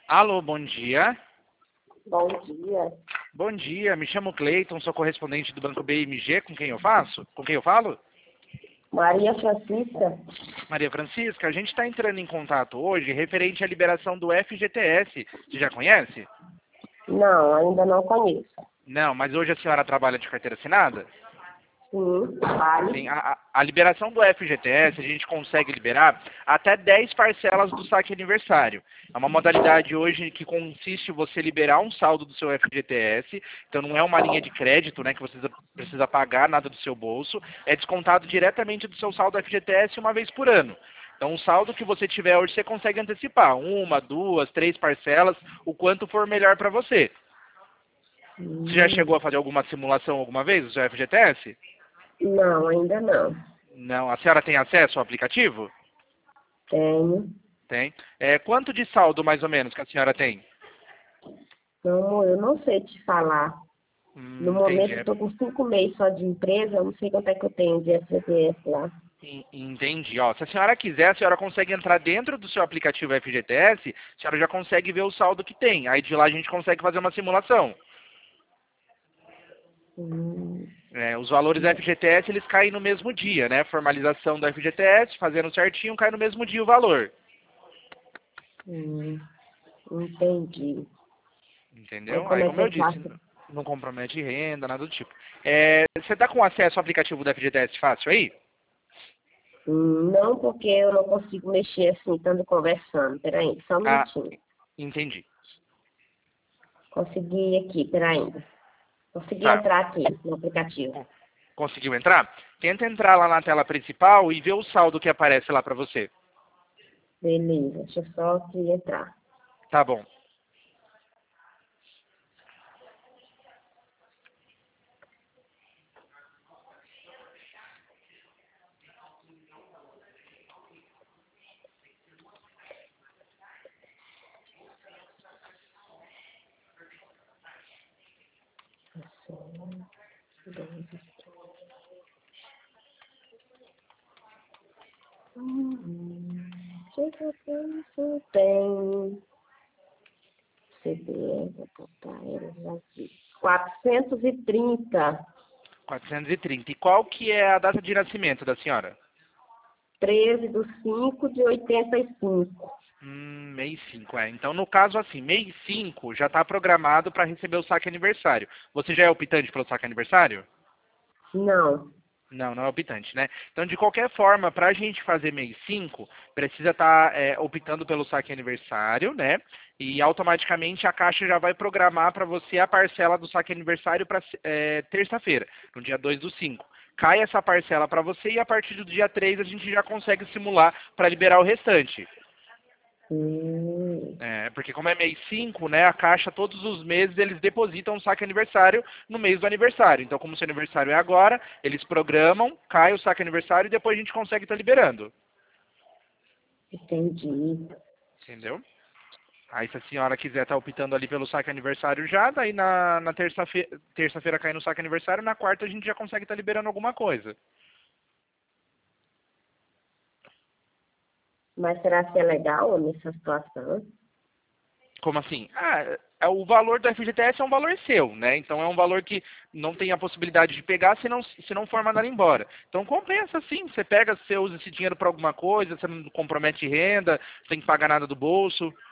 Alô, bom dia. Bom dia. Bom dia, me chamo Cleiton, sou correspondente do Banco BMG, com quem eu faço? Com quem eu falo? Maria Francisca? Maria Francisca, a gente está entrando em contato hoje referente à liberação do FGTS. Você já conhece? Não, ainda não conheço. Não, mas hoje a senhora trabalha de carteira assinada? Sim, vale. Sim, a liberação do FGTS a gente consegue liberar até 10 parcelas do saque aniversário. É uma modalidade hoje que consiste em você liberar um saldo do seu FGTS, então não é uma linha de crédito, né, que você precisa pagar nada do seu bolso, é descontado diretamente do seu saldo FGTS uma vez por ano. Então o saldo que você tiver hoje você consegue antecipar, uma, duas, três parcelas, o quanto for melhor para você. Você já chegou a fazer alguma simulação alguma vez do seu FGTS? Não, ainda não. Não. A senhora tem acesso ao aplicativo? Tenho. Tem. Quanto de saldo, mais ou menos, que a senhora tem? Não, eu não sei te falar. No Entendi. momento, eu estou com 5 meses só de empresa, eu não sei quanto é que eu tenho de FGTS lá. Entendi. Ó, se a senhora quiser, a senhora consegue entrar dentro do seu aplicativo FGTS, a senhora já consegue ver o saldo que tem. Aí de lá a gente consegue fazer uma simulação. Hum, Os valores FGTS, eles caem no mesmo dia, né? Formalização do FGTS, fazendo certinho, cai no mesmo dia o valor. entendi. Aí Entendeu? como Aí, é que como eu eu disse, faço? não compromete renda, nada do tipo. Você está com acesso ao aplicativo do FGTS fácil aí? Não, porque eu não consigo mexer assim, estando conversando. Peraí, só um Ah, minutinho. entendi. Consegui aqui, peraí. Consegui Tá. entrar aqui no aplicativo. Co- Conseguiu entrar? Tenta entrar lá na tela principal e ver o saldo que aparece lá para você. Beleza, deixa eu só aqui entrar. Tá bom. Tem CBE, Brasil. 430, 430. E qual que é a data de nascimento da senhora? 13/5/85. Mês 5, Então, no caso, assim, mês 5 já está programado para receber o saque aniversário. Você já é optante pelo saque aniversário? Não, Não, não é optante, né? Então, de qualquer forma, para a gente fazer mês 5 precisa estar optando pelo saque aniversário, né? E automaticamente a Caixa já vai programar para você a parcela do saque aniversário para terça-feira, no dia 2/5. Cai essa parcela para você e a partir do dia 3 a gente já consegue simular para liberar o restante. Porque como é mês 5, né, a Caixa todos os meses eles depositam um saque aniversário no mês do aniversário. Então, como o seu aniversário é agora, eles programam, cai o saque aniversário e depois a gente consegue estar liberando. entendi. Entendeu? Aí se a senhora quiser estar optando ali pelo saque aniversário já, daí na terça-feira cai no saque aniversário, na quarta a gente já consegue estar liberando alguma coisa. Mas será que é legal nessa situação? Como assim? O valor do FGTS é um valor seu, né? Então é um valor que não tem a possibilidade de pegar se não for mandado embora. Então compensa sim, você pega, você usa esse dinheiro para alguma coisa, você não compromete renda, você tem que pagar nada do bolso.